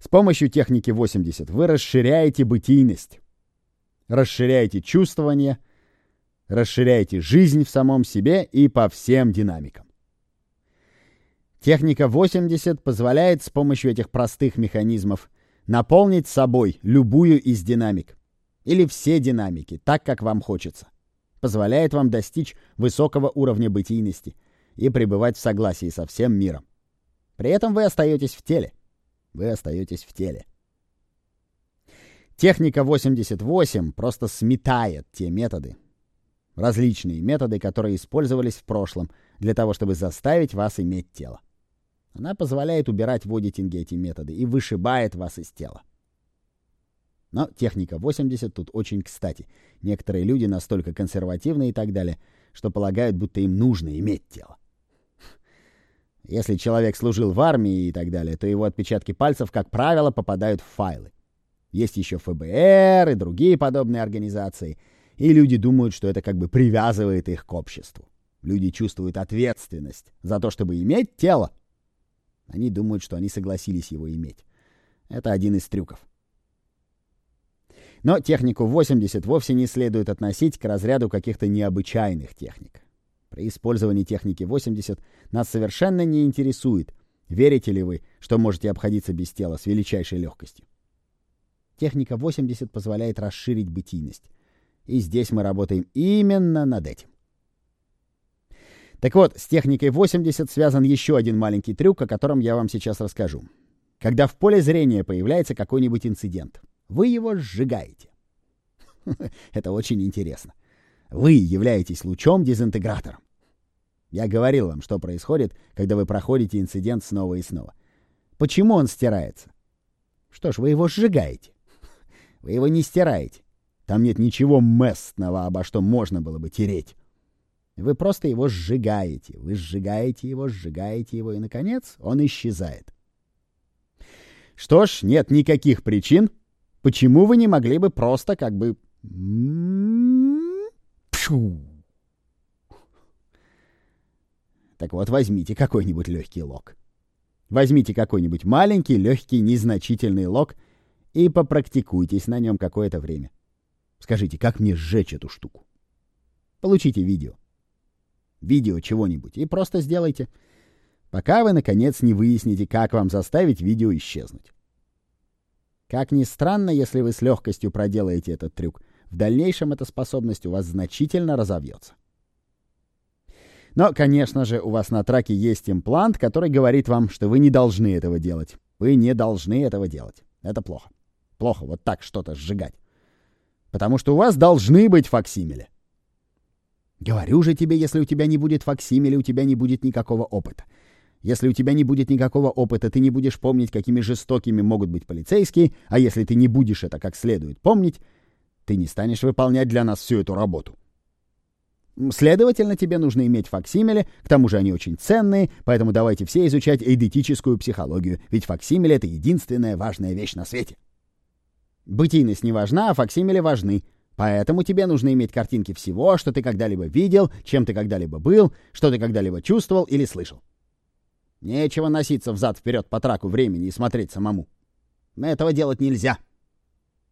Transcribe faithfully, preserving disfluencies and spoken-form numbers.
С помощью техники восемьдесят вы расширяете бытийность, расширяете чувствование, расширяете жизнь в самом себе и по всем динамикам. Техника восемьдесят позволяет с помощью этих простых механизмов наполнить собой любую из динамик или все динамики, так, как вам хочется. Позволяет вам достичь высокого уровня бытийности и пребывать в согласии со всем миром. При этом вы остаетесь в теле. Вы остаетесь в теле. Техника восемьдесят восемь просто сметает те методы, различные методы, которые использовались в прошлом для того, чтобы заставить вас иметь тело. Она позволяет убирать в одитинге эти методы и вышибает вас из тела. Но техника восемьдесят тут очень кстати. Некоторые люди настолько консервативны и так далее, что полагают, будто им нужно иметь тело. Если человек служил в армии и так далее, то его отпечатки пальцев, как правило, попадают в файлы. Есть еще эф бэ эр и другие подобные организации, и люди думают, что это как бы привязывает их к обществу. Люди чувствуют ответственность за то, чтобы иметь тело. Они думают, что они согласились его иметь. Это один из трюков. Но технику восемьдесят вовсе не следует относить к разряду каких-то необычайных техник. При использовании техники восемьдесят нас совершенно не интересует, верите ли вы, что можете обходиться без тела с величайшей легкостью. Техника восемьдесят позволяет расширить бытийность. И здесь мы работаем именно над этим. Так вот, с техникой восемьдесят связан еще один маленький трюк, о котором я вам сейчас расскажу. Когда в поле зрения появляется какой-нибудь инцидент, вы его сжигаете. Это очень интересно. Вы являетесь лучом-дезинтегратором. Я говорил вам, что происходит, когда вы проходите инцидент снова и снова. Почему он стирается? Что ж, вы его сжигаете. Вы его не стираете. Там нет ничего местного, обо что можно было бы тереть. Вы просто его сжигаете. Вы сжигаете его, сжигаете его, и, наконец, он исчезает. Что ж, нет никаких причин, почему вы не могли бы просто как бы... Так вот, возьмите какой-нибудь легкий лог. Возьмите какой-нибудь маленький, легкий, незначительный лог и попрактикуйтесь на нем какое-то время. Скажите, как мне сжечь эту штуку? Получите видео. Видео чего-нибудь и просто сделайте, пока вы, наконец, не выясните, как вам заставить видео исчезнуть. Как ни странно, если вы с легкостью проделаете этот трюк, в дальнейшем эта способность у вас значительно разовьется. Но, конечно же, у вас на траке есть имплант, который говорит вам, что вы не должны этого делать. Вы не должны этого делать. Это плохо. Плохо вот так что-то сжигать. Потому что у вас должны быть факсимили. Говорю же тебе, если у тебя не будет факсимили, у тебя не будет никакого опыта. Если у тебя не будет никакого опыта, ты не будешь помнить, какими жестокими могут быть полицейские, а если ты не будешь это как следует помнить, ты не станешь выполнять для нас всю эту работу. Следовательно, тебе нужно иметь факсимили, к тому же они очень ценные, поэтому давайте все изучать эйдетическую психологию, ведь факсимили — это единственная важная вещь на свете. Бытийность не важна, а факсимили важны. Поэтому тебе нужно иметь картинки всего, что ты когда-либо видел, чем ты когда-либо был, что ты когда-либо чувствовал или слышал. Нечего носиться взад-вперед по траку времени и смотреть самому. Этого делать нельзя.